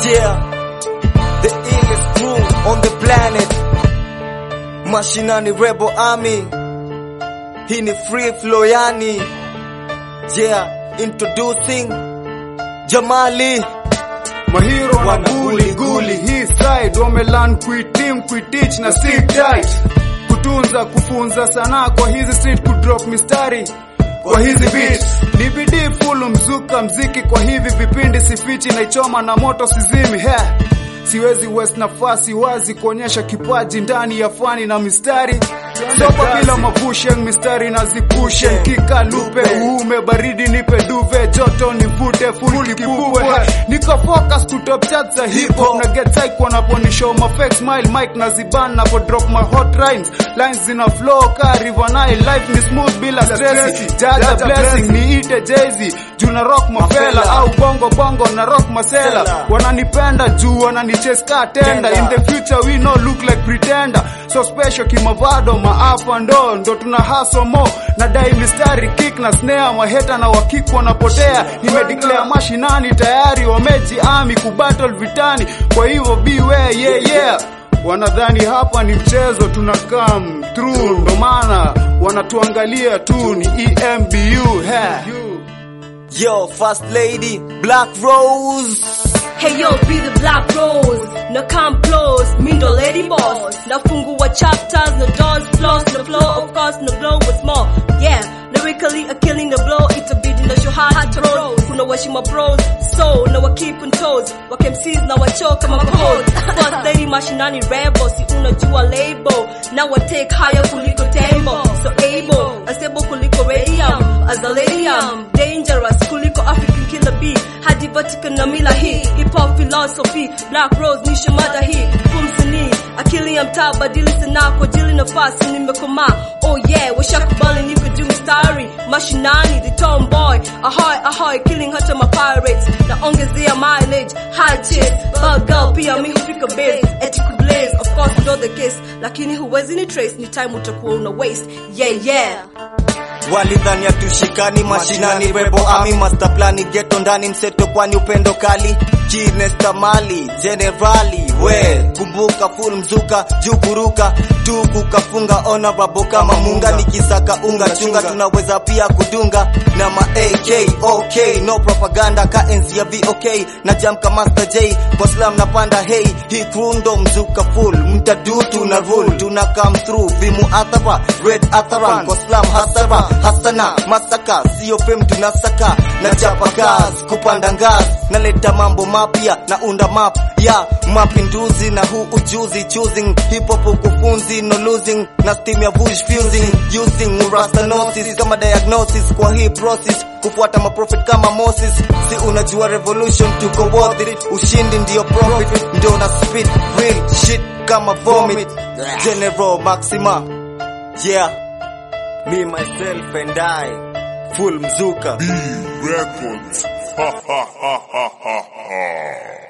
Yeah, the illest crew on the planet, Mashinani Rebel Army. Hii ni Free Flow yani. Yeah, introducing Jamali. Mahiro na guli hii side wamelan kuitim kuitich na stick tight, kutunza kufunza sana kwa hizi street, kudrop mistari kwa hizi beats. Ni bidii full mzuka mziki kwa hivi vipindi, sifichi na ichoma na moto sizimi. Siwezi waste nafasi wazi kuonyesha kipaji ndani ya fani na mistari. Sopa bila mapushen, mistari na zipushen. Kika lupe uume baridi nipe duve, joto nivute full kipuwe. Nika focus kutop chat za hip hop na get psych wanaponishow my fake smile. Mic na ziban na drop my hot rhymes, lines zina flow ka River Nile. Life ni smooth bila stress, jaja blessing niite Jay-Z. Juna rock mafela au bongo na rock masela. Wananipenda juu wananichase ka tenda. In the future we no look like pretender, so special kimavado maafa ndo tuna hustle mo. Na dai mistari kick na snare, maheta na wakik wanapotea. Nimedeclare mashinani tayari wameji ami kubattle vitani, kwa hivyo beware yeah. Wanadhani hapa ni mchezo, tuna come through, ndo maana wanatuangalia tu ni EMBU. Yo, First Lady, Black Rose. Hey yo, be the Black Rose. No come close, me no lady boss. No fungua chapters, no doors closed, no flow, of course, no blow with more. Yeah, lyrically a killing the blow, it's a beat in the show hard to roll. Kuna washima bros, so now I keep on toes. Wak MCs now I choke my pose. First Lady Mashinani Rebel, si unajua label. Now I take higher kuliko tempo, so able, unstable kuliko radium. As a lady I'm dangerous kuliko African killer bee. Hadi Vatican na mila hii, hip hop philosophy. Black Rose nisha mada hii, kumsanii akili ya mtaa badili sana kwa jili nafasi nimekoma. Oh yeah, washakubali niko juu mistari. Mashinani the tomboy, ahoy killing hata my pirates. Naongezea mileage, high chase, bug girl pia mi hufika base. Ethical blaze, of course ndo the case, lakini huwezi ni trace, ni time utakuwa una waste. Yeah. Walidhani atushikani Mashinani Rebel Army, master plani ghetto ndani mseto kwani upendo kali. Kines tamali, generali, we kumbuka full mzuka, juu kuruka, tuku kafunga ona babo kama munga. Nikisaka unga chunga, tunaweza pia kudunga na ma AK, okay, no propaganda ka enzi ya VOK. Na jam ka Master J, kwa slam na panda hey. Hii krundo mzuka full, mtadutu na rule. Tuna come through, vimu athara, red athara. Kwa slam hasara, hasana, masaka, siyo fem tunasaka. Na chapa gas, kupanda ngas, na leta mambo mapya, na unda map ya mapinduzi. Na huu ujuzi choosing hip hop ukufunzi, no losing. Na steam ya bush fusing, using urastanosis kama diagnosis. Kwa hii process kufuata maprofit kama Moses. Si unajua revolution tuko worth it, ushindi ndio profit. Ndio na spit real shit kama vomit. General Maxima, yeah, me myself and I, full mzuka B Records. Ha ha ha ha ha ha.